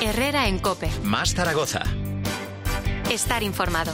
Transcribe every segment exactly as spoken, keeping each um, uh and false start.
Herrera en COPE. Más Zaragoza. Estar informado.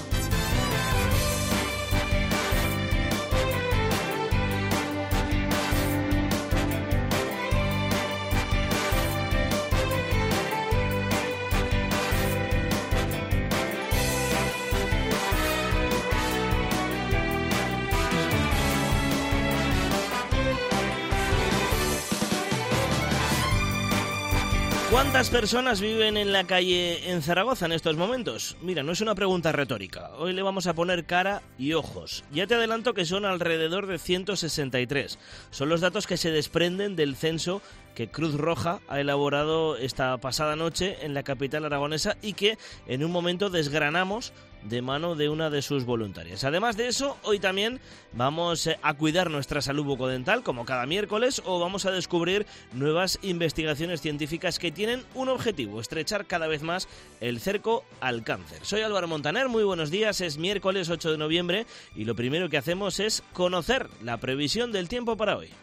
¿Cuántas personas viven en la calle en Zaragoza en estos momentos? Mira, no es una pregunta retórica. Hoy le vamos a poner cara y ojos. Ya te adelanto que son alrededor de ciento sesenta y tres. Son los datos que se desprenden del censo que Cruz Roja ha elaborado esta pasada noche en la capital aragonesa y que en un momento desgranamos de mano de una de sus voluntarias. Además de eso, hoy también vamos a cuidar nuestra salud bucodental, como cada miércoles, o vamos a descubrir nuevas investigaciones científicas que tienen un objetivo: estrechar cada vez más el cerco al cáncer. Soy Álvaro Montaner, muy buenos días, es miércoles ocho de noviembre y lo primero que hacemos es conocer la previsión del tiempo para hoy.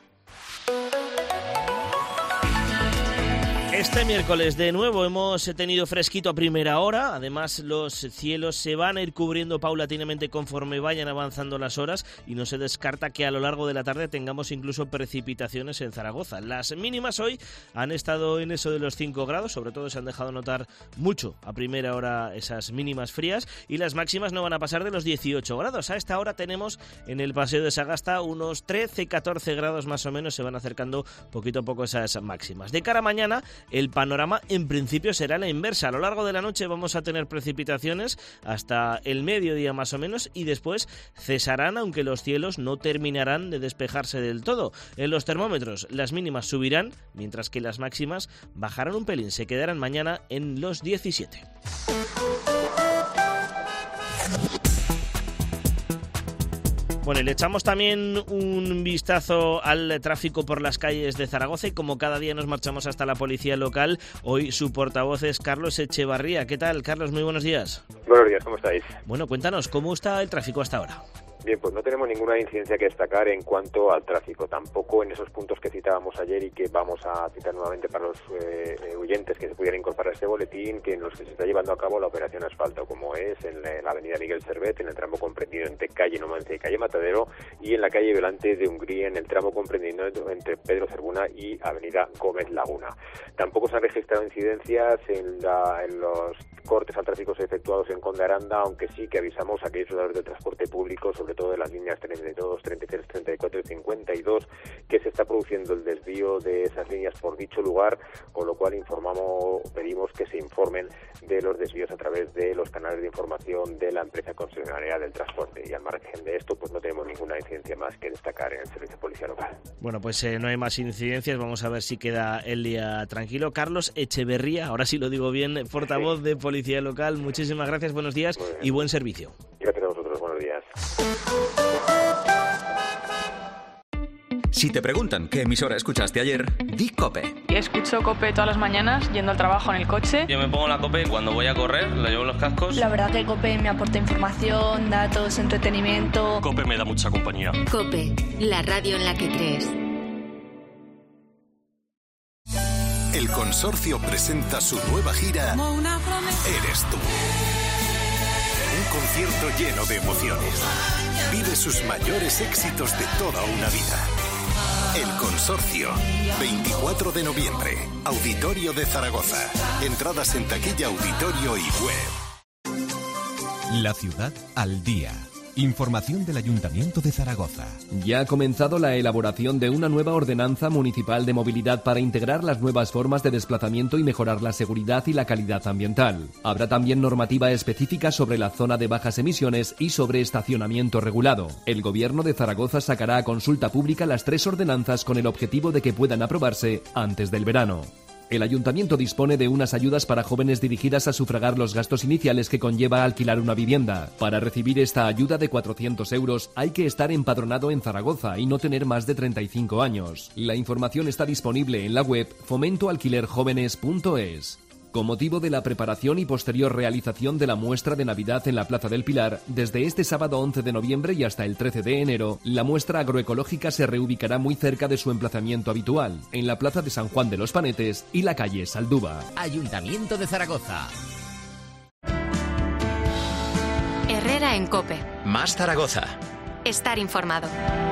Este miércoles de nuevo hemos tenido fresquito a primera hora, además los cielos se van a ir cubriendo paulatinamente conforme vayan avanzando las horas y no se descarta que a lo largo de la tarde tengamos incluso precipitaciones en Zaragoza. Las mínimas hoy han estado en eso de los cinco grados, sobre todo se han dejado notar mucho a primera hora esas mínimas frías, y las máximas no van a pasar de los dieciocho grados. A esta hora tenemos en el Paseo de Sagasta unos trece catorce grados más o menos, se van acercando poquito a poco esas máximas. De cara a mañana, el panorama en principio será la inversa. A lo largo de la noche vamos a tener precipitaciones hasta el mediodía más o menos y después cesarán, aunque los cielos no terminarán de despejarse del todo. En los termómetros las mínimas subirán, mientras que las máximas bajarán un pelín, se quedarán mañana en los diecisiete. Bueno, y le echamos también un vistazo al tráfico por las calles de Zaragoza y como cada día nos marchamos hasta la policía local, hoy su portavoz es Carlos Echevarría. ¿Qué tal, Carlos? Muy buenos días. Buenos días, ¿cómo estáis? Bueno, cuéntanos, ¿cómo está el tráfico hasta ahora? Bien, pues no tenemos ninguna incidencia que destacar en cuanto al tráfico, tampoco en esos puntos que citábamos ayer y que vamos a citar nuevamente para los eh, oyentes que se pudieran incorporar a este boletín, que en los que se está llevando a cabo la operación asfalto, como es en la, en la avenida Miguel Servet, en el tramo comprendido entre calle Numancia y calle Matadero, y en la calle Velante de Hungría, en el tramo comprendido entre Pedro Cervuna y avenida Gómez Laguna. Tampoco se han registrado incidencias en, la, en los cortes al tráfico efectuados en Conde Aranda, aunque sí que avisamos a aquellos usuarios del transporte público, sobre todo de las líneas treinta y dos, treinta y tres, treinta y cuatro y cincuenta y dos, que se está produciendo el desvío de esas líneas por dicho lugar, con lo cual informamos, pedimos que se informen de los desvíos a través de los canales de información de la empresa concesionaria del transporte. Y al margen de esto, pues no tenemos ninguna incidencia más que destacar en el servicio de policía local. Bueno, pues eh, no hay más incidencias, vamos a ver si queda el día tranquilo. Carlos Echeverría, ahora sí lo digo bien, portavoz sí. de Policía Local, muchísimas gracias, buenos días y buen servicio. Gracias a vosotros, buenos días. Si te preguntan qué emisora escuchaste ayer, di COPE. Escucho COPE todas las mañanas yendo al trabajo en el coche. Yo me pongo la COPE cuando voy a correr, la llevo en los cascos. La verdad que COPE me aporta información, datos, entretenimiento. COPE me da mucha compañía. COPE, la radio en la que crees. El Consorcio presenta su nueva gira Eres tú. Un concierto lleno de emociones. Vive sus mayores éxitos de toda una vida. El Consorcio, veinticuatro de noviembre, Auditorio de Zaragoza. Entradas en taquilla, auditorio y web. La ciudad al día. Información del Ayuntamiento de Zaragoza. Ya ha comenzado la elaboración de una nueva ordenanza municipal de movilidad para integrar las nuevas formas de desplazamiento y mejorar la seguridad y la calidad ambiental. Habrá también normativa específica sobre la zona de bajas emisiones y sobre estacionamiento regulado. El Gobierno de Zaragoza sacará a consulta pública las tres ordenanzas con el objetivo de que puedan aprobarse antes del verano. El Ayuntamiento dispone de unas ayudas para jóvenes dirigidas a sufragar los gastos iniciales que conlleva alquilar una vivienda. Para recibir esta ayuda de cuatrocientos euros hay que estar empadronado en Zaragoza y no tener más de treinta y cinco años. La información está disponible en la web fomento alquiler jóvenes punto es. Con motivo de la preparación y posterior realización de la muestra de Navidad en la Plaza del Pilar, desde este sábado once de noviembre y hasta el trece de enero, la muestra agroecológica se reubicará muy cerca de su emplazamiento habitual, en la Plaza de San Juan de los Panetes y la calle Saldúa. Ayuntamiento de Zaragoza. Herrera en COPE. Más Zaragoza. Estar informado.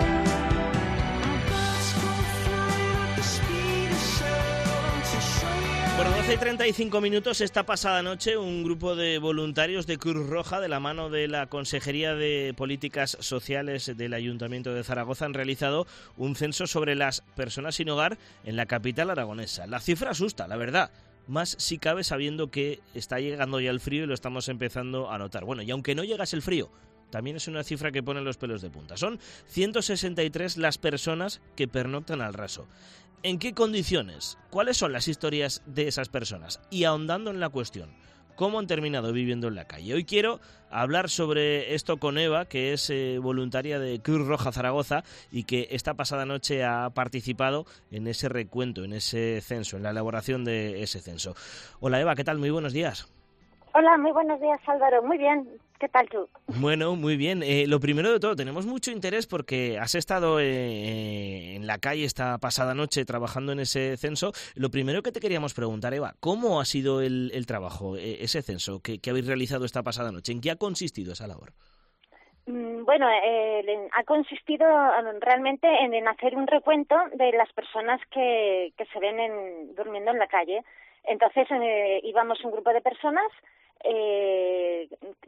Bueno, doce y treinta y cinco minutos. Esta pasada noche un grupo de voluntarios de Cruz Roja, de la mano de la Consejería de Políticas Sociales del Ayuntamiento de Zaragoza, han realizado un censo sobre las personas sin hogar en la capital aragonesa. La cifra asusta, la verdad. Más si cabe sabiendo que está llegando ya el frío y lo estamos empezando a notar. Bueno, y aunque no llegase el frío, también es una cifra que pone los pelos de punta. Son ciento sesenta y tres las personas que pernoctan al raso. ¿En qué condiciones? ¿Cuáles son las historias de esas personas? Y ahondando en la cuestión, ¿cómo han terminado viviendo en la calle? Hoy quiero hablar sobre esto con Eva, que es eh, voluntaria de Cruz Roja Zaragoza y que esta pasada noche ha participado en ese recuento, en ese censo, en la elaboración de ese censo. Hola Eva, ¿qué tal? Muy buenos días. Hola, muy buenos días Álvaro, muy bien, ¿qué tal tú? Bueno, muy bien. Eh, lo primero de todo, tenemos mucho interés porque has estado eh, en la calle esta pasada noche trabajando en ese censo. Lo primero que te queríamos preguntar, Eva, ¿cómo ha sido el, el trabajo, eh, ese censo que, que habéis realizado esta pasada noche? ¿En qué ha consistido esa labor? Bueno, eh, ha consistido realmente en, en hacer un recuento de las personas que, que se ven en, durmiendo en la calle. Entonces eh, íbamos un grupo de personas eh,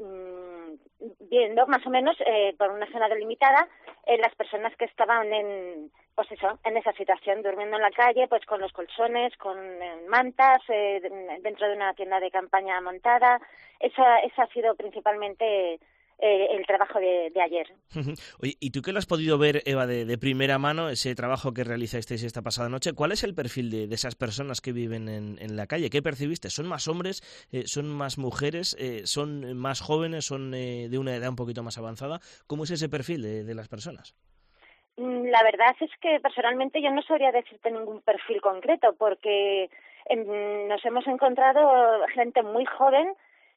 viendo más o menos eh, por una zona delimitada eh, las personas que estaban en pues eso en esa situación, durmiendo en la calle, pues con los colchones, con eh, mantas, eh, dentro de una tienda de campaña montada. Esa, esa ha sido principalmente Eh, el trabajo de, de ayer. Oye, ¿y tú qué lo has podido ver, Eva, de, de primera mano, ese trabajo que realizasteis esta pasada noche? ¿Cuál es el perfil de, de esas personas que viven en, en la calle? ¿Qué percibiste? ¿Son más hombres? Eh, ¿Son más mujeres? Eh, ¿Son más jóvenes? ¿Son eh, de una edad un poquito más avanzada? ¿Cómo es ese perfil de, de las personas? La verdad es que personalmente yo no sabría decirte ningún perfil concreto, porque eh, nos hemos encontrado gente muy joven,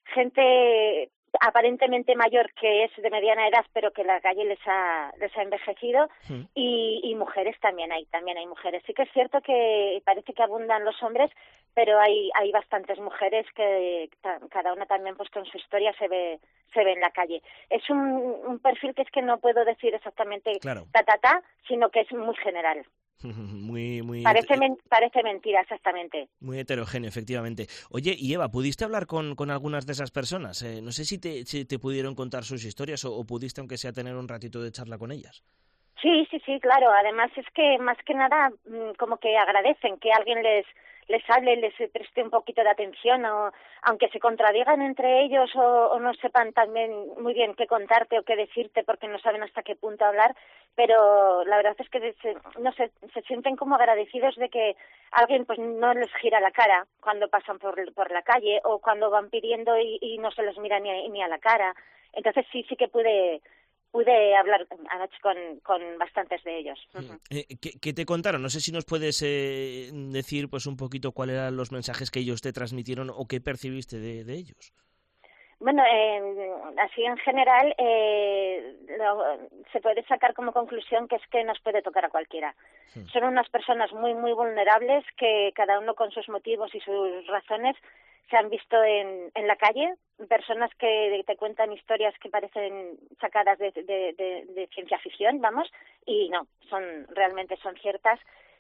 gente aparentemente mayor que es de mediana edad, pero que la calle les ha les ha envejecido, sí. y, y mujeres también hay, también hay mujeres. Sí que es cierto que parece que abundan los hombres, pero hay hay bastantes mujeres que cada una también pues con su historia se ve se ve en la calle. Es un, un perfil que es que no puedo decir exactamente claro. ta ta ta, sino que es muy general. Muy, muy... Parece, men- parece mentira, exactamente. Muy heterogéneo, efectivamente. Oye, y Eva, ¿pudiste hablar con, con algunas de esas personas? Eh, no sé si te, si te pudieron contar sus historias o, o pudiste, aunque sea, tener un ratito de charla con ellas. Sí, sí, sí, claro. Además es que, más que nada, como que agradecen que alguien les les hable, les preste un poquito de atención, o aunque se contradigan entre ellos o, o no sepan también muy bien qué contarte o qué decirte porque no saben hasta qué punto hablar, pero la verdad es que se, no sé, se sienten como agradecidos de que alguien pues no les gira la cara cuando pasan por por la calle o cuando van pidiendo y, y no se les mira ni, ni a la cara. Entonces sí, sí que pude pude hablar anoche con, con bastantes de ellos. Uh-huh. Eh, ¿qué, ¿Qué te contaron? No sé si nos puedes eh, decir pues un poquito cuáles eran los mensajes que ellos te transmitieron o qué percibiste de, de ellos. Bueno, eh, así en general eh, lo, se puede sacar como conclusión que es que nos puede tocar a cualquiera. Sí. Son unas personas muy, muy vulnerables que cada uno con sus motivos y sus razones se han visto en, en la calle, personas que te cuentan historias que parecen sacadas de, de, de, de ciencia ficción, vamos, y no, son realmente son ciertas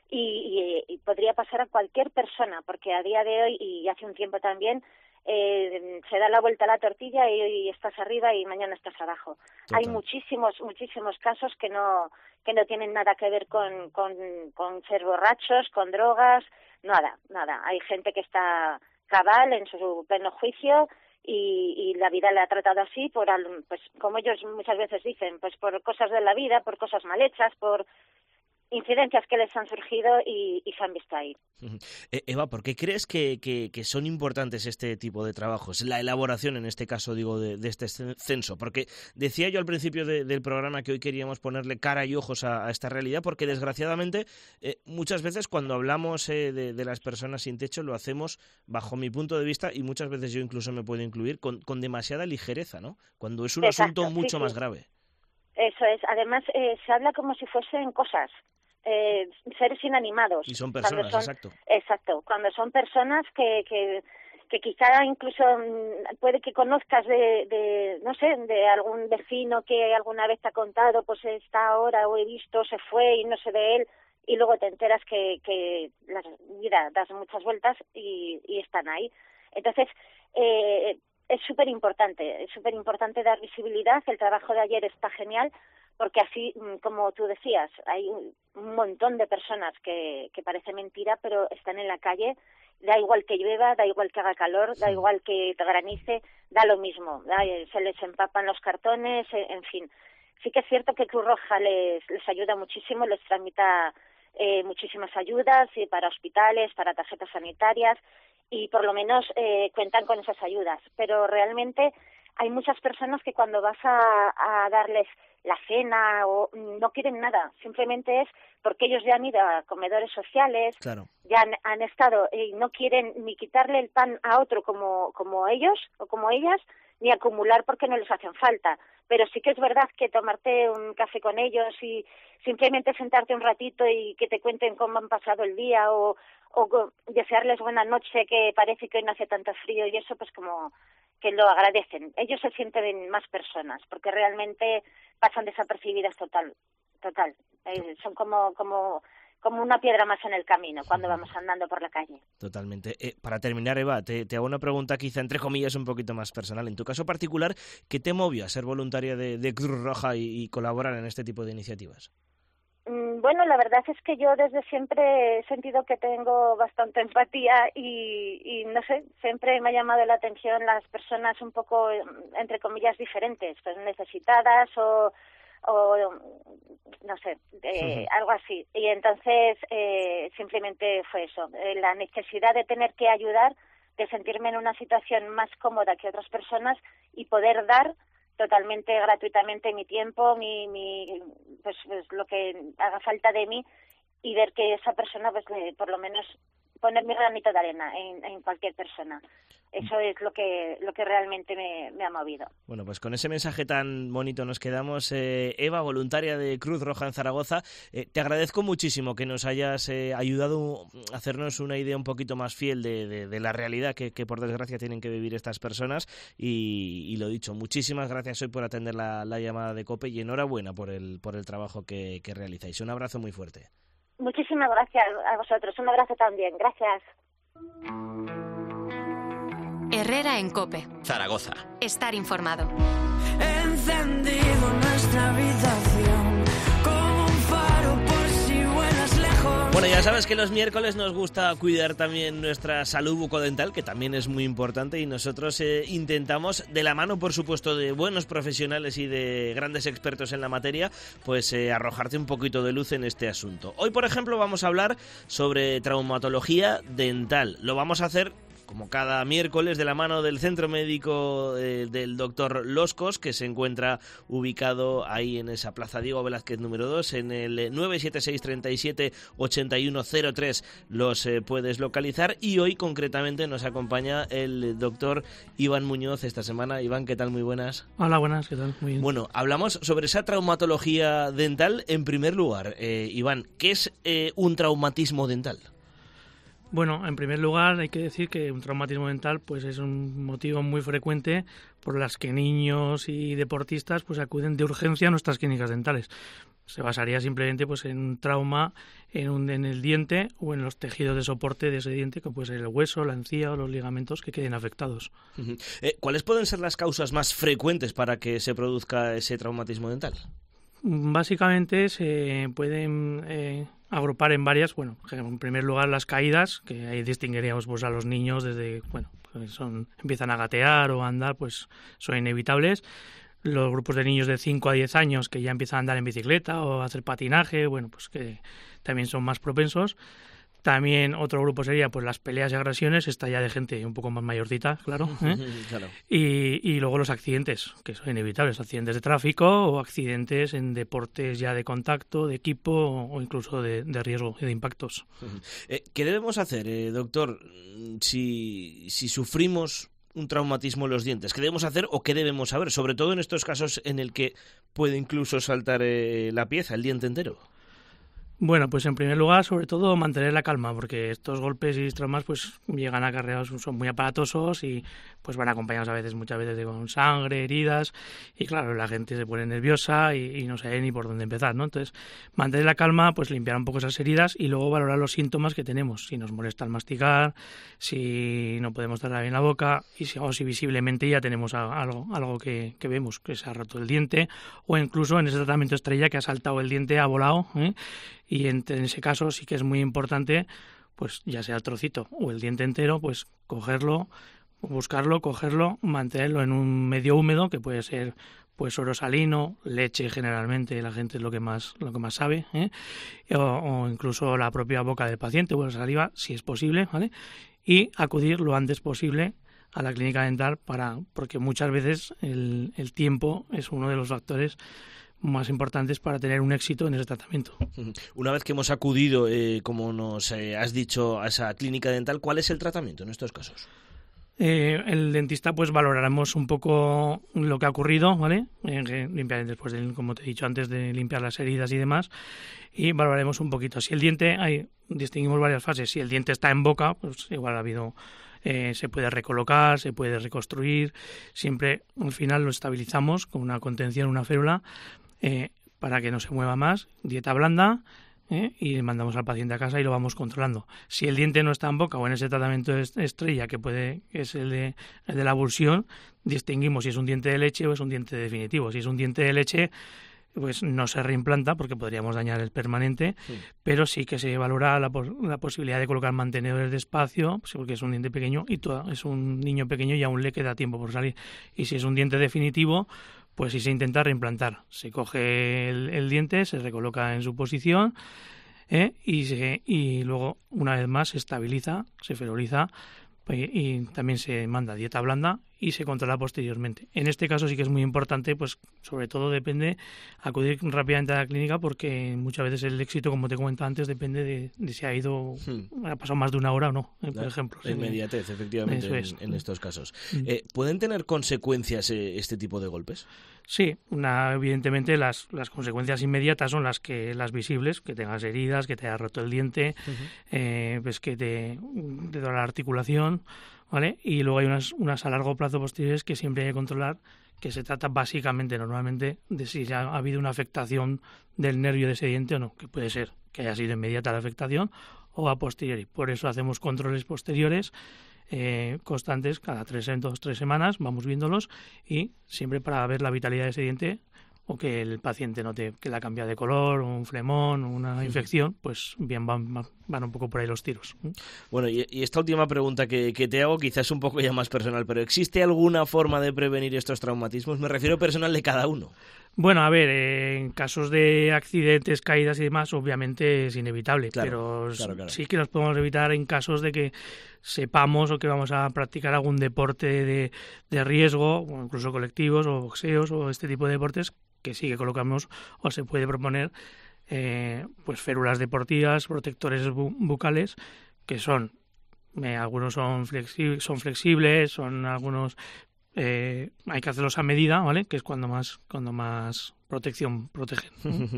y, y, y podría pasar a cualquier persona, porque a día de hoy y hace un tiempo también eh, se da la vuelta a la tortilla y hoy estás arriba y mañana estás abajo. Total. Hay muchísimos, muchísimos casos que no que no tienen nada que ver con, con, con ser borrachos, con drogas, nada, nada. Hay gente que está cabal en su pleno juicio y, y la vida le ha tratado así por, pues como ellos muchas veces dicen, pues por cosas de la vida, por cosas mal hechas, por incidencias que les han surgido y, y se han visto ahí. Eva, ¿por qué crees que, que, que son importantes este tipo de trabajos? La elaboración, en este caso, digo, de, de este censo. Porque decía yo al principio de, del programa que hoy queríamos ponerle cara y ojos a, a esta realidad, porque desgraciadamente eh, muchas veces cuando hablamos eh, de, de las personas sin techo lo hacemos, bajo mi punto de vista, y muchas veces yo incluso me puedo incluir, con, con demasiada ligereza, ¿no? Cuando es un Exacto, asunto mucho sí, más sí. grave. Eso es. Además, eh, se habla como si fuesen cosas. Eh, seres inanimados. Y son personas, son, exacto. Exacto, cuando son personas que, que, que quizá incluso puede que conozcas de, de, no sé, de algún vecino que alguna vez te ha contado, pues está ahora o he visto, se fue y no sé de él, y luego te enteras que, que la vida das muchas vueltas y, y están ahí. Entonces, eh, es súper importante, es súper importante dar visibilidad. El trabajo de ayer está genial, porque así, como tú decías, hay un montón de personas que, que parece mentira, pero están en la calle, da igual que llueva, da igual que haga calor, da igual que te granice, da lo mismo, da, se les empapan los cartones, en fin. Sí que es cierto que Cruz Roja les, les ayuda muchísimo, les tramita eh, muchísimas ayudas y para hospitales, para tarjetas sanitarias, y por lo menos eh, cuentan con esas ayudas, pero realmente hay muchas personas que cuando vas a, a darles la cena o no quieren nada, simplemente es porque ellos ya han ido a comedores sociales, claro. ya han, han estado y no quieren ni quitarle el pan a otro como, como ellos o como ellas, ni acumular porque no les hacen falta. Pero sí que es verdad que tomarte un café con ellos y simplemente sentarte un ratito y que te cuenten cómo han pasado el día o, o desearles buena noche, que parece que hoy no hace tanto frío, y eso pues como que lo agradecen. Ellos se sienten más personas porque realmente pasan desapercibidas total, total. Eh, son como, como, como una piedra más en el camino cuando vamos andando por la calle. Totalmente. Eh, para terminar, Eva, te, te hago una pregunta quizá entre comillas un poquito más personal. En tu caso particular, ¿qué te movió a ser voluntaria de, de Cruz Roja y, y colaborar en este tipo de iniciativas? Bueno, la verdad es que yo desde siempre he sentido que tengo bastante empatía y, y no sé, siempre me ha llamado la atención las personas un poco, entre comillas, diferentes, pues necesitadas o, o no sé, eh, uh-huh. algo así. Y entonces eh, simplemente fue eso, eh, la necesidad de tener que ayudar, de sentirme en una situación más cómoda que otras personas y poder dar totalmente gratuitamente mi tiempo, mi, mi pues, pues lo que haga falta de mí, y ver que esa persona, pues le, por lo menos poner mi granito de arena en, en cualquier persona. Eso es lo que lo que realmente me, me ha movido. Bueno, pues con ese mensaje tan bonito nos quedamos. Eh, Eva, voluntaria de Cruz Roja en Zaragoza, eh, te agradezco muchísimo que nos hayas eh, ayudado a hacernos una idea un poquito más fiel de, de, de la realidad que, que por desgracia tienen que vivir estas personas, y, y lo dicho, muchísimas gracias hoy por atender la, la llamada de COPE y enhorabuena por el, por el trabajo que, que realizáis. Un abrazo muy fuerte. Muchísimas gracias a vosotros, un abrazo también, gracias. Herrera en COPE. Zaragoza. Estar informado. Encendido nuestra habitación como un faro por si vuelas lejos. Bueno, ya sabes que los miércoles nos gusta cuidar también nuestra salud bucodental, que también es muy importante, y nosotros eh, intentamos, de la mano por supuesto de buenos profesionales y de grandes expertos en la materia, pues eh, arrojarte un poquito de luz en este asunto. Hoy, por ejemplo, vamos a hablar sobre traumatología dental. Lo vamos a hacer como cada miércoles de la mano del Centro Médico eh, del doctor Loscos, que se encuentra ubicado ahí en esa Plaza Diego Velázquez número dos, en el nueve siete seis, treinta y siete, ochenta y uno cero tres los eh, puedes localizar, y hoy concretamente nos acompaña el doctor Iván Muñoz esta semana. Iván, ¿qué tal? Muy buenas. Hola, buenas, ¿qué tal? Muy bien. Bueno, hablamos sobre esa traumatología dental. En primer lugar, eh, Iván, ¿qué es eh, un traumatismo dental? Bueno, en primer lugar hay que decir que un traumatismo dental pues es un motivo muy frecuente por las que niños y deportistas pues acuden de urgencia a nuestras clínicas dentales. Se basaría simplemente pues en un trauma en, un, en el diente o en los tejidos de soporte de ese diente, que puede ser el hueso, la encía o los ligamentos que queden afectados. Uh-huh. Eh, ¿Cuáles pueden ser las causas más frecuentes para que se produzca ese traumatismo dental? Básicamente se pueden eh, agrupar en varias. Bueno, en primer lugar las caídas, que ahí distinguiríamos pues a los niños desde, bueno, pues son empiezan a gatear o a andar, pues son inevitables. los grupos de niños de cinco a diez años que ya empiezan a andar en bicicleta o a hacer patinaje, bueno, pues que también son más propensos. También otro grupo sería pues las peleas y agresiones, esta ya de gente un poco más mayorcita, claro. ¿eh? Claro. Y, y luego los accidentes, que son inevitables, accidentes de tráfico o accidentes en deportes ya de contacto, de equipo o incluso de, de riesgo y de impactos. Eh, ¿Qué debemos hacer, eh, doctor, si, si sufrimos un traumatismo en los dientes? ¿Qué debemos hacer o qué debemos saber? Sobre todo en estos casos en el que puede incluso saltar eh, la pieza, el diente entero. Bueno, pues en primer lugar, sobre todo, mantener la calma, porque estos golpes y traumas pues llegan acarreados, son muy aparatosos y pues van acompañados a veces, muchas veces, de con sangre, heridas, y claro, la gente se pone nerviosa y, y no sabe ni por dónde empezar, ¿no? Entonces, mantener la calma, pues limpiar un poco esas heridas y luego valorar los síntomas que tenemos, si nos molesta el masticar, si no podemos cerrar bien la boca y si, o si visiblemente ya tenemos algo, algo que, que vemos, que se ha roto el diente, o incluso en ese tratamiento estrella que ha saltado el diente, ha volado, ¿eh? Y en, en ese caso sí que es muy importante, pues ya sea el trocito o el diente entero, pues cogerlo, buscarlo, cogerlo, mantenerlo en un medio húmedo, que puede ser pues oro salino, leche generalmente, la gente es lo que más lo que más sabe, ¿eh? o, o incluso la propia boca del paciente o la saliva, si es posible, ¿vale? Y acudir lo antes posible a la clínica dental para porque muchas veces el, el tiempo es uno de los factores más importantes para tener un éxito en ese tratamiento. Una vez que hemos acudido, eh, como nos eh, has dicho, a esa clínica dental, ¿cuál es el tratamiento en estos casos? Eh, el dentista pues valoraremos un poco lo que ha ocurrido, ¿vale? Eh, limpiar después de, como te he dicho antes, de limpiar las heridas y demás, y valoraremos un poquito. Si el diente, hay, distinguimos varias fases. Si el diente está en boca, pues igual ha habido Eh, se puede recolocar, se puede reconstruir, siempre al final lo estabilizamos con una contención, una férula, eh, para que no se mueva más, dieta blanda, eh, y mandamos al paciente a casa y lo vamos controlando. Si el diente no está en boca o en ese tratamiento estrella, que puede que es el de, el de la abulsión, distinguimos si es un diente de leche o es un diente definitivo. Si es un diente de leche, pues no se reimplanta porque podríamos dañar el permanente, sí. Pero sí que se valora la, la posibilidad de colocar mantenedores de espacio, pues porque es un diente pequeño y todo, es un niño pequeño y aún le queda tiempo por salir. Y si es un diente definitivo, pues sí se intenta reimplantar. Se coge el, el diente, se recoloca en su posición, ¿eh? y, se, y luego, una vez más, se estabiliza, se feroliza, y también se manda dieta blanda y se controla posteriormente. En este caso sí que es muy importante, pues sobre todo depende acudir rápidamente a la clínica, porque muchas veces el éxito, como te comentaba antes, depende de, de si ha ido, hmm. ha pasado más de una hora o no, eh, por ejemplo. La inmediatez, efectivamente, en, en estos casos. Eh, ¿Pueden tener consecuencias eh, este tipo de golpes? Sí, una, evidentemente las, las consecuencias inmediatas son las que las visibles, que tengas heridas, que te haya roto el diente, uh-huh. eh, pues que te, te duele la articulación, ¿vale? Y luego hay unas, unas a largo plazo posteriores que siempre hay que controlar, que se trata básicamente, normalmente, de si ya ha habido una afectación del nervio de ese diente o no, que puede ser que haya sido inmediata la afectación o a posteriori. Por eso hacemos controles posteriores Eh, constantes, cada tres, dos, tres semanas vamos viéndolos, y siempre para ver la vitalidad de ese diente, o que el paciente note que la cambia de color, o un flemón, o una infección, pues bien, van, van un poco por ahí los tiros. Bueno, y, y esta última pregunta que, que te hago quizás un poco ya más personal, pero ¿existe alguna forma de prevenir estos traumatismos? Me refiero personal de cada uno. Bueno, a ver, eh, en casos de accidentes, caídas y demás, obviamente es inevitable, claro, pero claro, claro. sí que los podemos evitar en casos de que sepamos o que vamos a practicar algún deporte de, de riesgo, o incluso colectivos o boxeos o este tipo de deportes, que sí que colocamos o se puede proponer eh, pues férulas deportivas, protectores bu- bucales, que son, eh, algunos son, flexi- son flexibles, son algunos... Eh, hay que hacerlos a medida, ¿vale? Que es cuando más cuando más protección protegen.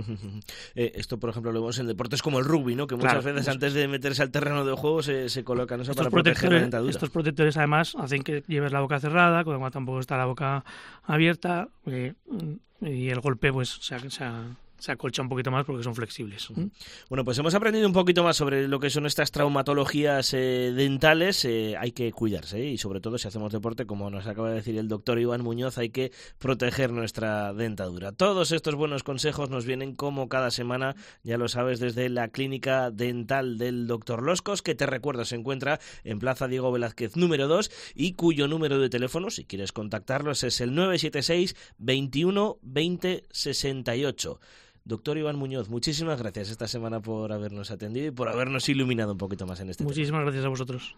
eh, esto, por ejemplo, lo vemos en deportes como el rugby, ¿no? Que muchas claro, veces antes de meterse al terreno de juego se, se colocan eso para proteger la dentadura. Estos protectores, además, hacen que lleves la boca cerrada, cuando tampoco está la boca abierta, eh, y el golpe pues se, se, se acolcha un poquito más porque son flexibles. Uh-huh. Bueno, pues hemos aprendido un poquito más sobre lo que son estas traumatologías eh, dentales. Eh, hay que cuidarse, ¿eh? Y sobre todo si hacemos deporte, como nos acaba de decir el doctor Iván Muñoz, hay que proteger nuestra dentadura. Todos estos buenos consejos nos vienen como cada semana, ya lo sabes, desde la clínica dental del doctor Loscos, que te recuerdo se encuentra en Plaza Diego Velázquez número dos y cuyo número de teléfono, si quieres contactarlos, es el nueve siete seis, veintiuno, veinte, sesenta y ocho. Doctor Iván Muñoz, muchísimas gracias esta semana por habernos atendido y por habernos iluminado un poquito más en este Muchísimas tema. gracias a vosotros.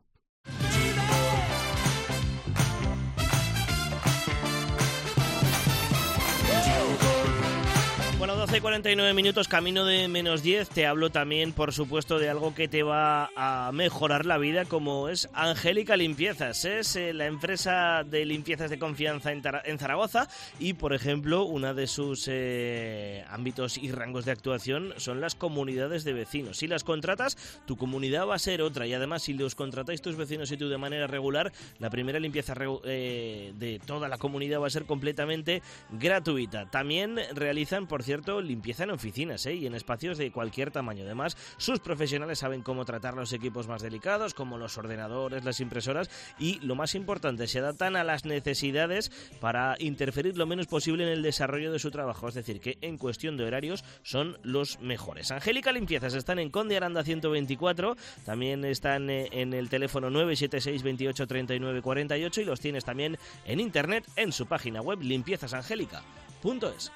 Bueno, doce y cuarenta y nueve minutos, camino de menos diez. Te hablo también, por supuesto, de algo que te va a mejorar la vida, como es Angélica Limpiezas. Es eh, la empresa de limpiezas de confianza en, Tar- en Zaragoza y, por ejemplo, uno de sus eh, ámbitos y rangos de actuación son las comunidades de vecinos. Si las contratas, tu comunidad va a ser otra y, además, si los contratáis tus vecinos y tú de manera regular, la primera limpieza re- eh, de toda la comunidad va a ser completamente gratuita. También realizan, por cierto, limpieza en oficinas ¿eh? y en espacios de cualquier tamaño. Además, sus profesionales saben cómo tratar los equipos más delicados, como los ordenadores, las impresoras y, lo más importante, se adaptan a las necesidades para interferir lo menos posible en el desarrollo de su trabajo. Es decir, que en cuestión de horarios son los mejores. Angélica Limpiezas están en Conde Aranda ciento veinticuatro, también están en el teléfono nueve siete seis, veintiocho, treinta y nueve, cuarenta y ocho y los tienes también en internet en su página web limpiezas angélica punto es.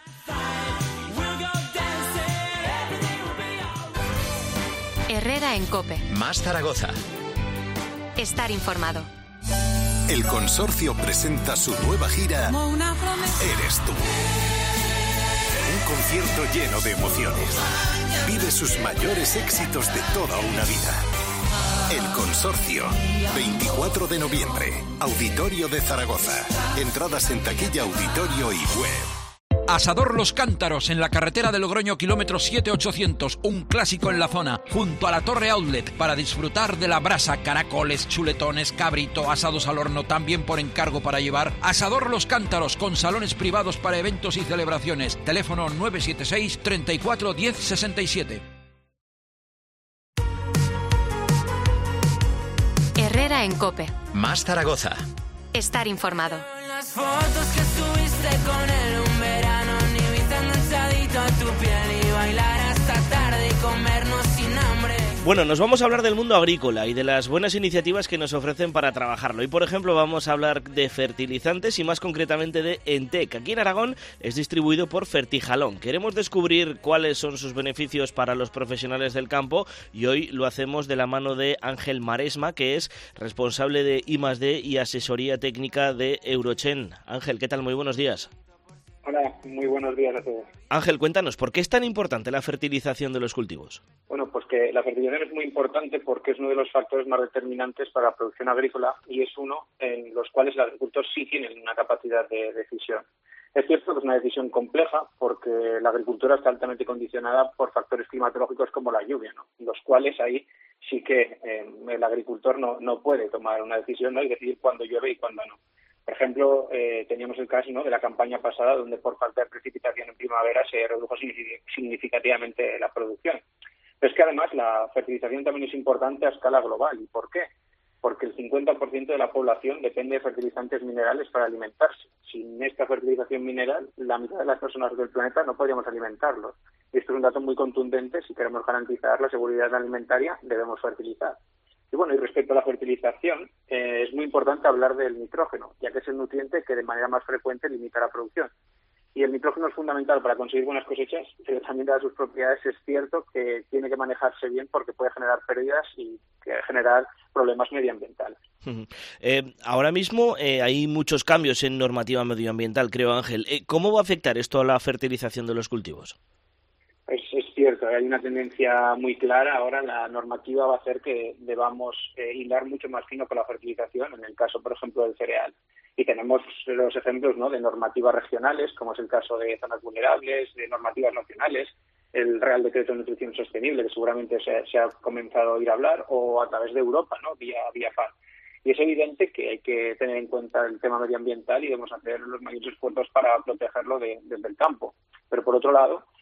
Herrera en COPE. Más Zaragoza. Estar informado. El consorcio presenta su nueva gira Eres tú. Un concierto lleno de emociones. Vive sus mayores éxitos de toda una vida. El consorcio. veinticuatro de noviembre. Auditorio de Zaragoza. Entradas en taquilla, auditorio y web. Asador Los Cántaros, en la carretera de Logroño, kilómetro siete ochocientos, un clásico en la zona, junto a la Torre Outlet, para disfrutar de la brasa, caracoles, chuletones, cabrito, asados al horno, también por encargo para llevar. Asador Los Cántaros, con salones privados para eventos y celebraciones. Teléfono nueve siete seis, treinta y cuatro, diez, sesenta y siete. Herrera en COPE. Más Zaragoza. Estar informado. Las fotos que subiste con él un verano, ni viste enganchadito a tu piel y bailar hasta tarde y comernos sin hambre. Bueno, nos vamos a hablar del mundo agrícola y de las buenas iniciativas que nos ofrecen para trabajarlo. Y, por ejemplo, vamos a hablar de fertilizantes y más concretamente de Entec. Aquí en Aragón es distribuido por Fertijalón. Queremos descubrir cuáles son sus beneficios para los profesionales del campo y hoy lo hacemos de la mano de Ángel Maresma, que es responsable de I más D y asesoría técnica de Eurochen. Ángel, ¿qué tal? Muy buenos días. Hola, muy buenos días a todos. Ángel, cuéntanos, ¿por qué es tan importante la fertilización de los cultivos? Bueno, pues que la fertilización es muy importante porque es uno de los factores más determinantes para la producción agrícola y es uno en los cuales el agricultor sí tiene una capacidad de decisión. Es cierto que es una decisión compleja porque la agricultura está altamente condicionada por factores climatológicos como la lluvia, ¿no? Los cuales ahí sí que eh, el agricultor no, no puede tomar una decisión, ¿no? y decidir cuándo llueve y cuándo no. Por ejemplo, eh, teníamos el caso, ¿no?, de la campaña pasada donde por falta de precipitación en primavera se redujo significativamente la producción. Pero es que además la fertilización también es importante a escala global. ¿Y por qué? Porque el cincuenta por ciento de la población depende de fertilizantes minerales para alimentarse. Sin esta fertilización mineral, la mitad de las personas del planeta no podríamos alimentarlos. Y esto es un dato muy contundente. Si queremos garantizar la seguridad alimentaria, debemos fertilizar. Y bueno, y respecto a la fertilización, eh, es muy importante hablar del nitrógeno, ya que es el nutriente que de manera más frecuente limita la producción. Y el nitrógeno es fundamental para conseguir buenas cosechas, pero también, dadas sus propiedades, es cierto que tiene que manejarse bien porque puede generar pérdidas y generar problemas medioambientales. Eh, ahora mismo eh, hay muchos cambios en normativa medioambiental, creo, Ángel. Eh, ¿Cómo va a afectar esto a la fertilización de los cultivos? Es, es cierto, hay una tendencia muy clara. Ahora la normativa va a hacer que debamos eh, hilar mucho más fino con la fertilización, en el caso, por ejemplo, del cereal. Y tenemos los ejemplos, ¿no?, de normativas regionales, como es el caso de zonas vulnerables, de normativas nacionales, el Real Decreto de Nutrición Sostenible, que seguramente se, se ha comenzado a oír hablar, o a través de Europa, ¿no?, vía, vía F A R. Y es evidente que hay que tener en cuenta el tema medioambiental y debemos hacer los mayores esfuerzos para protegerlo de, desde el campo. Pero, por otro lado,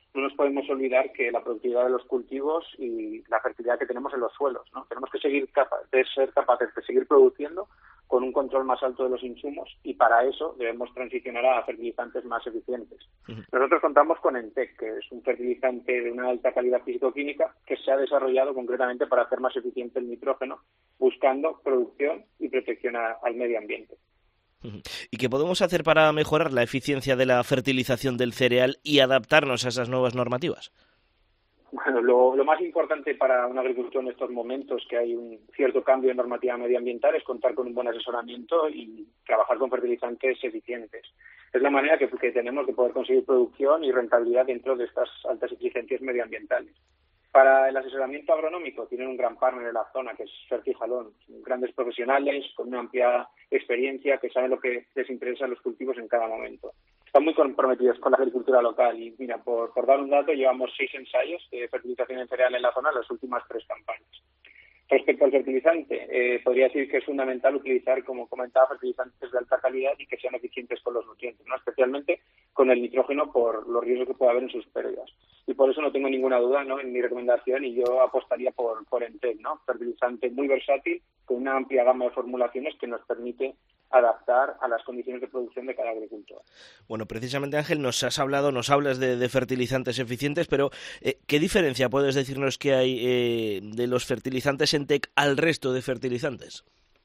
no nos podemos olvidar que la productividad de los cultivos y la fertilidad que tenemos en los suelos, ¿no? Tenemos que seguir capa- de ser capaces de seguir produciendo con un control más alto de los insumos y para eso debemos transicionar a fertilizantes más eficientes. Uh-huh. Nosotros contamos con Entec, que es un fertilizante de una alta calidad físico-química que se ha desarrollado concretamente para hacer más eficiente el nitrógeno, buscando producción y protección a, al medio ambiente. Uh-huh. ¿Y qué podemos hacer para mejorar la eficiencia de la fertilización del cereal y adaptarnos a esas nuevas normativas? Bueno, lo, lo más importante para un agricultor en estos momentos, que hay un cierto cambio en normativa medioambiental, es contar con un buen asesoramiento y trabajar con fertilizantes eficientes. Es la manera que, que tenemos de poder conseguir producción y rentabilidad dentro de estas altas exigencias medioambientales. Para el asesoramiento agronómico tienen un gran partner en la zona, que es Fertijalón, grandes profesionales con una amplia experiencia que saben lo que les interesa a los cultivos en cada momento. Están muy comprometidos con la agricultura local y, mira, por, por dar un dato, llevamos seis ensayos de fertilización en cereal en la zona en las últimas tres campañas. Respecto al fertilizante, eh, podría decir que es fundamental utilizar, como comentaba, fertilizantes de alta calidad y que sean eficientes con los nutrientes, ¿no? Especialmente con el nitrógeno por los riesgos que puede haber en sus pérdidas. Y por eso no tengo ninguna duda, ¿no?, en mi recomendación, y yo apostaría por, por Entec, ¿no? Fertilizante muy versátil, con una amplia gama de formulaciones que nos permite adaptar a las condiciones de producción de cada agricultor. Bueno, precisamente, Ángel, nos has hablado, nos hablas de, de fertilizantes eficientes, pero eh, ¿qué diferencia puedes decirnos que hay eh, de los fertilizantes Entec al resto de fertilizantes?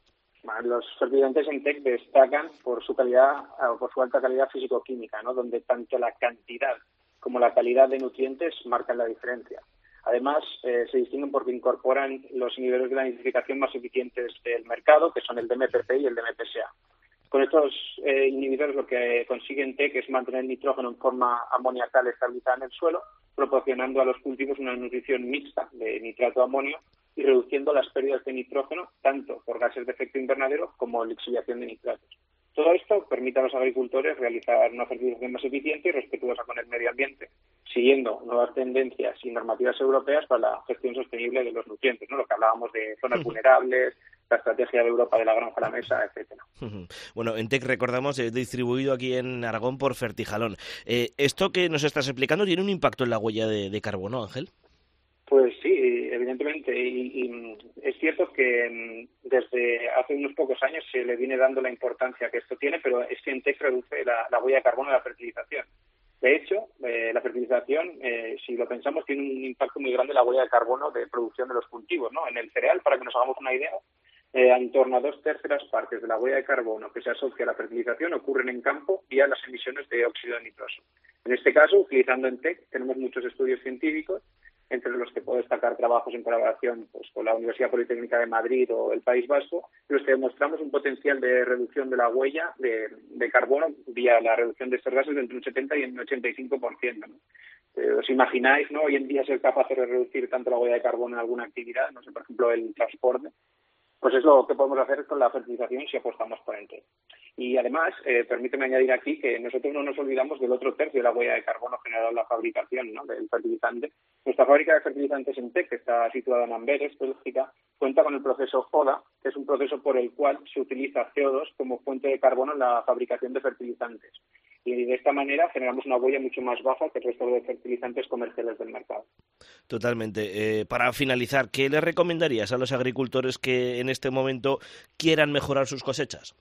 Los fertilizantes Entec destacan por su calidad o por su alta calidad físico-química, ¿no?, donde tanto la cantidad como la calidad de nutrientes marcan la diferencia. Además, eh, se distinguen porque incorporan los inhibidores de la nitrificación más eficientes del mercado, que son el D M P P y el D M P S A. Con estos eh, inhibidores lo que consigue Entec es mantener el nitrógeno en forma amoniacal estabilizada en el suelo, proporcionando a los cultivos una nutrición mixta de nitrato de amonio y reduciendo las pérdidas de nitrógeno tanto por gases de efecto invernadero como lixiviación de nitratos. Todo esto permite a los agricultores realizar una fertilización más eficiente y respetuosa con el medio ambiente, siguiendo nuevas tendencias y normativas europeas para la gestión sostenible de los nutrientes, ¿no?, lo que hablábamos de zonas vulnerables, la estrategia de Europa de la granja a la mesa, etcétera. Bueno, Entec, recordamos, es distribuido aquí en Aragón por Fertijalón. Eh, ¿Esto que nos estás explicando tiene un impacto en la huella de, de carbono, Ángel? Pues sí, evidentemente, y, y es cierto que desde hace unos pocos años se le viene dando la importancia que esto tiene, pero es que Entec reduce la, la huella de carbono de la fertilización. De hecho, eh, la fertilización, eh, si lo pensamos, tiene un impacto muy grande en la huella de carbono de producción de los cultivos, ¿no? En el cereal, para que nos hagamos una idea, eh, en torno a dos terceras partes de la huella de carbono que se asocia a la fertilización ocurren en campo vía las emisiones de óxido nitroso. En este caso, utilizando Entec, tenemos muchos estudios científicos, entre los que puedo destacar trabajos en colaboración pues, con la Universidad Politécnica de Madrid o el País Vasco, en los que demostramos un potencial de reducción de la huella de, de carbono vía la reducción de estos gases de entre un setenta y un ochenta y cinco por ciento, ¿no? Eh, ¿Os imagináis, no, hoy en día ser capaces de reducir tanto la huella de carbono en alguna actividad, no sé, por ejemplo, el transporte? Pues es lo que podemos hacer con la fertilización si apostamos por Entec. Y además, eh, permíteme añadir aquí que nosotros no nos olvidamos del otro tercio de la huella de carbono generada en la fabricación, ¿no?, del fertilizante. Nuestra fábrica de fertilizantes Entec, que está situada en Amberes, Bélgica, cuenta con el proceso O D A, que es un proceso por el cual se utiliza C O dos como fuente de carbono en la fabricación de fertilizantes. Y de esta manera generamos una huella mucho más baja que el resto de fertilizantes comerciales del mercado. Totalmente. Eh, para finalizar, ¿qué le recomendarías a los agricultores que en este momento quieran mejorar sus cosechas?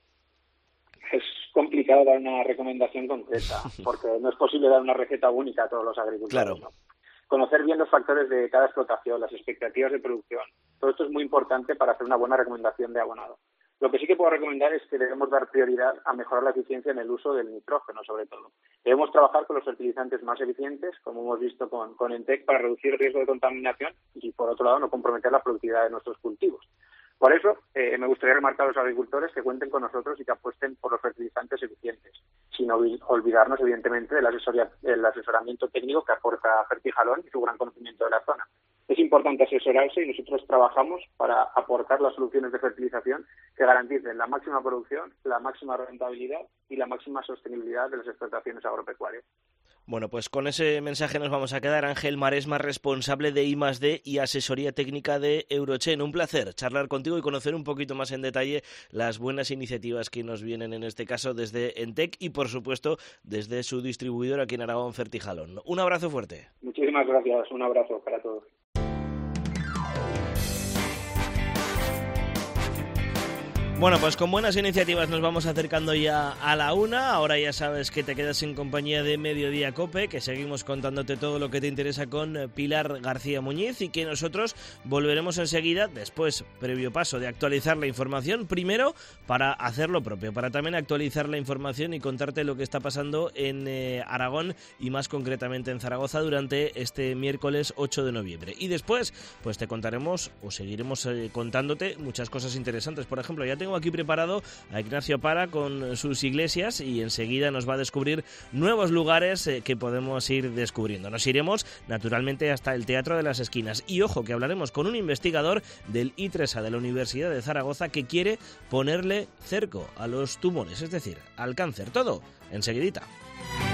Es complicado dar una recomendación concreta, porque no es posible dar una receta única a todos los agricultores. Claro. ¿no? Conocer bien los factores de cada explotación, las expectativas de producción, todo esto es muy importante para hacer una buena recomendación de abonado. Lo que sí que puedo recomendar es que debemos dar prioridad a mejorar la eficiencia en el uso del nitrógeno, sobre todo. Debemos trabajar con los fertilizantes más eficientes, como hemos visto con, con Entec, para reducir el riesgo de contaminación y, por otro lado, no comprometer la productividad de nuestros cultivos. Por eso, eh, me gustaría remarcar a los agricultores que cuenten con nosotros y que apuesten por los fertilizantes eficientes, sin olvidarnos, evidentemente, del, asesoría, del asesoramiento técnico que aporta Fertijalón y su gran conocimiento de la zona. Es importante asesorarse y nosotros trabajamos para aportar las soluciones de fertilización que garanticen la máxima producción, la máxima rentabilidad y la máxima sostenibilidad de las explotaciones agropecuarias. Bueno, pues con ese mensaje nos vamos a quedar. Ángel Maresma, responsable de I más D y asesoría técnica de Eurochain. Un placer charlar contigo y conocer un poquito más en detalle las buenas iniciativas que nos vienen, en este caso desde Entec y, por supuesto, desde su distribuidor aquí en Aragón, Fertijalón. Un abrazo fuerte. Muchísimas gracias. Un abrazo para todos. Bueno, pues con buenas iniciativas nos vamos acercando ya a la una. Ahora ya sabes que te quedas en compañía de Mediodía Cope, que seguimos contándote todo lo que te interesa con Pilar García Muñiz y que nosotros volveremos enseguida, después, previo paso de actualizar la información, primero para hacer lo propio, para también actualizar la información y contarte lo que está pasando en eh, Aragón y más concretamente en Zaragoza durante este miércoles ocho de noviembre. Y después, pues te contaremos o seguiremos eh, contándote muchas cosas interesantes. Por ejemplo, ya tengo aquí preparado a Ignacio Para con sus iglesias y enseguida nos va a descubrir nuevos lugares eh, que podemos ir descubriendo. Nos iremos naturalmente hasta el Teatro de las Esquinas y ojo que hablaremos con un investigador del I tres A de la Universidad de Zaragoza que quiere ponerle cerco a los tumores, es decir, al cáncer. Todo enseguidita.